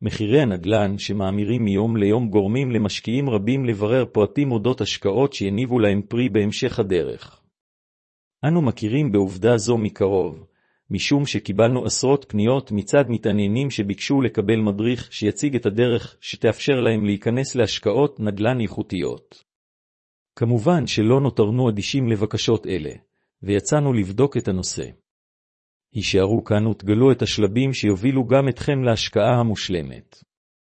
מחירי הנדל"ן שמאמירים מיום ליום גורמים למשקיעים רבים לברר פרטים אודות השקעות שיניבו להם פרי בהמשך הדרך. אנו מכירים בעובדה זו מקרוב, משום שקיבלנו עשרות פניות מצד מתעניינים שביקשו לקבל מדריך שיציג את הדרך שתאפשר להם להיכנס להשקעות נדל"ן איכותיות. כמובן שלא נותרנו אדישים לבקשות אלה, ויצאנו לבדוק את הנושא. הישארו כאן ותגלו את השלבים שיובילו גם אתכם להשקעה המושלמת.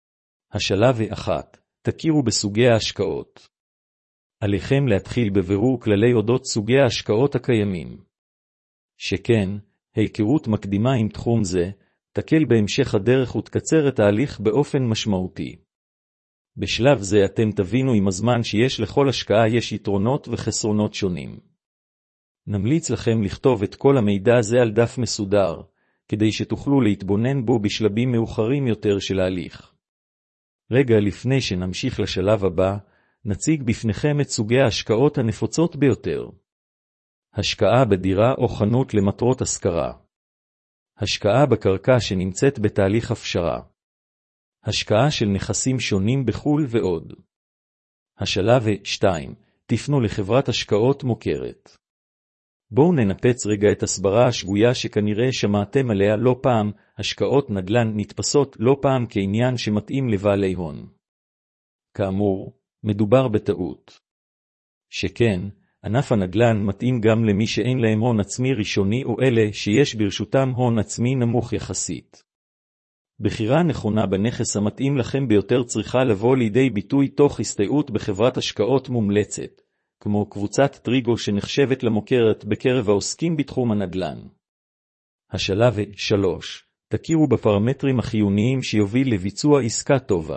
השלב 1. תכירו בסוגי ההשקעות. עליכם להתחיל בבירור כללי אודות סוגי ההשקעות הקיימים. שכן, היכרות מקדימה עם תחום זה, תקל בהמשך הדרך ותקצר את ההליך באופן משמעותי. בשלב זה אתם תבינו עם הזמן שיש לכל השקעה יש יתרונות וחסרונות שונים. נמליץ לכם לכתוב את כל המידע הזה על דף מסודר, כדי שתוכלו להתבונן בו בשלבים מאוחרים יותר של ההליך. רגע לפני שנמשיך לשלב הבא, נציג בפניכם את סוגי ההשקעות הנפוצות ביותר. השקעה בדירה או חנות למטרות השכרה. השקעה בקרקע שנמצאת בתהליך הפשרה. השקעה של נכסים שונים בחול ועוד. השלב 2. תפנו לחברת השקעות מוכרת. בואו ננפץ רגע את הסברה השגויה שכנראה שמעתם עליה לא פעם, השקעות נדל"ן נתפסות לא פעם כעניין שמתאים לבעלי הון. כאמור, מדובר בטעות. שכן, ענף הנדל"ן מתאים גם למי שאין להם הון עצמי ראשוני או אלה שיש ברשותם הון עצמי נמוך יחסית. בחירה נכונה בנכס המתאים לכם ביותר צריכה לבוא לידי ביטוי תוך הסתייעות בחברת השקעות מומלצת, כמו קבוצת טריגו שנחשבת למוכרת בקרב העוסקים בתחום הנדל"ן. השלב 3. תכירו בפרמטרים החיוניים שיוביל לביצוע עסקה טובה.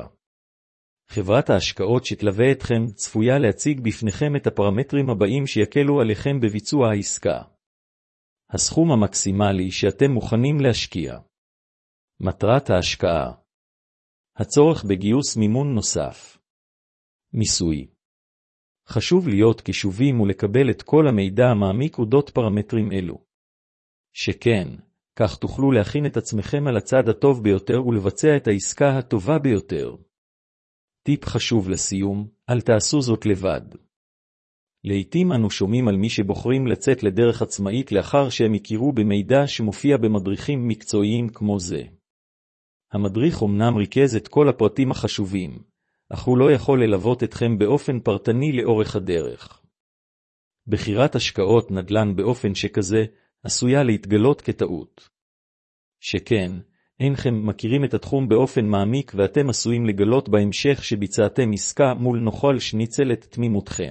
חברת ההשקעות שתלווה אתכם צפויה להציג בפניכם את הפרמטרים הבאים שיקלו עליכם בביצוע העסקה. הסכום המקסימלי שאתם מוכנים להשקיע. מטרת ההשקעה. הצורך בגיוס מימון נוסף. מיסוי. חשוב להיות קשובים ולקבל את כל המידע המעמיק אודות פרמטרים אלו. שכן, כך תוכלו להכין את עצמכם על הצד הטוב ביותר ולבצע את העסקה הטובה ביותר. טיפ חשוב לסיום, אל תעשו זאת לבד. לעתים אנו שומעים על מי שבוחרים לצאת לדרך עצמאית לאחר שהם הכירו במידע שמופיע במדריכים מקצועיים כמו זה. המדריך אמנם ריכז את כל הפרטים החשובים, אך הוא לא יכול ללוות אתכם באופן פרטני לאורך הדרך. בחירת השקעות נדל"ן באופן שכזה עשויה להתגלות כטעות. שכן, אינכם מכירים את התחום באופן מעמיק ואתם עשויים לגלות בהמשך שביצעתם עסקה מול נוכל שניצל את תמימותכם.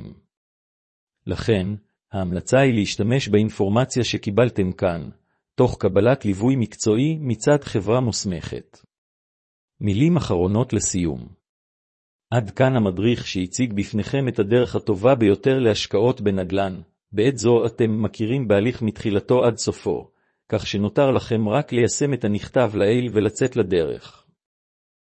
לכן, ההמלצה היא להשתמש באינפורמציה שקיבלתם כאן, תוך קבלת ליווי מקצועי מצד חברה מוסמכת. מילים אחרונות לסיום. עד כאן המדריך שהציג בפניכם את הדרך הטובה ביותר להשקעות בנדל"ן. בעת זו אתם מכירים בהליך מתחילתו עד סופו, כך שנותר לכם רק ליישם את הנכתב לעיל ולצאת לדרך.